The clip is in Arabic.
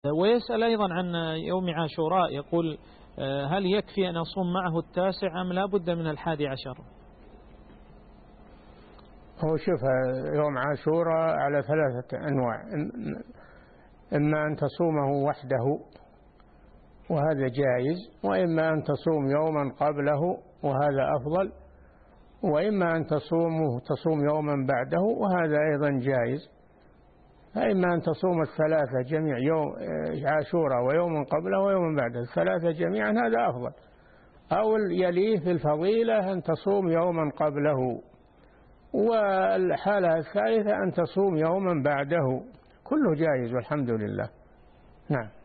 ويسأل أيضا عن يوم عاشوراء، يقول هل يكفي أن أصوم معه 9 أم لا بد من 11؟ هو شوف، يوم عاشوراء على 3 أنواع، إما أن تصومه وحده وهذا جائز، وإما أن تصوم يوما قبله وهذا أفضل، وإما أن تصوم يوما بعده وهذا أيضا جائز. فإما أن تصوم 3 جميع، يوم عاشوراء ويوم قبله ويوم بعده، 3 جميعا هذا أفضل، أو يليه في الفضيلة أن تصوم يوما قبله، والحالة الثالثة أن تصوم يوما بعده. كله جائز والحمد لله. نعم.